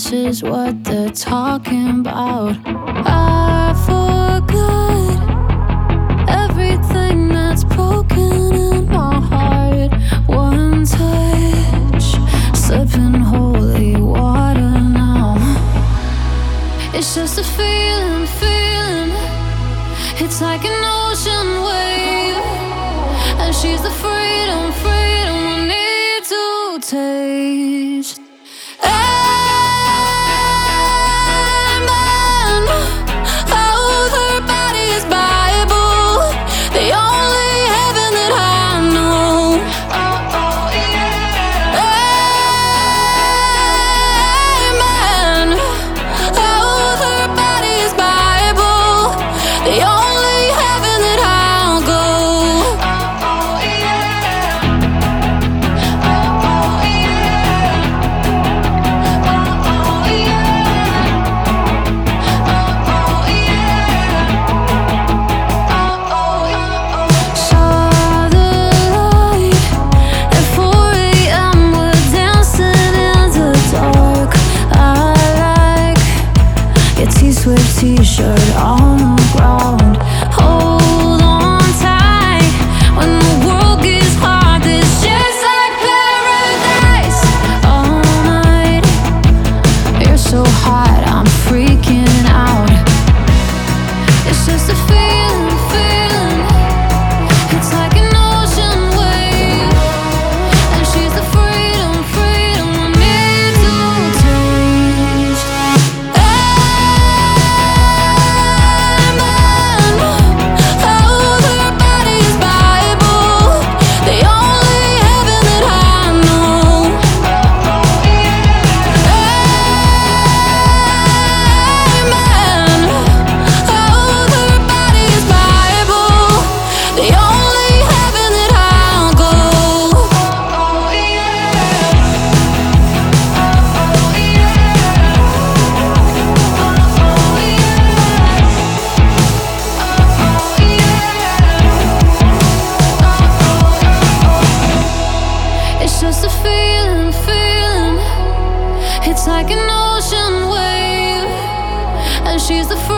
this is what they're talking about. I forgot everything that's broken in my heart. One touch, slipping holy water now. It's just a feeling, feeling. It's like an ocean wave, and she's the freedom, freedom we need to taste. Amen. Oh, her body is Bible, the only heaven that I know. Oh, oh, yeah. Amen. Oh, her body is Bible, the only heaven that I'll go. Oh, oh, yeah. Oh, oh, yeah. Oh, oh, yeah. Oh, oh, yeah. Oh, oh, saw the light at 4 a.m. We're dancing in the dark. I like your T-Swift t-shirt on the ground. Hold on tight when the world gets hard. This just like paradise all night. You're so hot, I'm freaking out. It's just a feeling, feeling. It's like an ocean wave, and she's the freedom, freedom we need to taste. Amen. Oh, her body is Bible, the only heaven that I know. Oh, oh, yeah. Amen. Oh, her body is Bible, the only heaven that I'll go. Oh, oh, yeah. Oh, oh, yeah. Oh, yeah. It's just a feeling, feeling. It's like an ocean wave, and she's the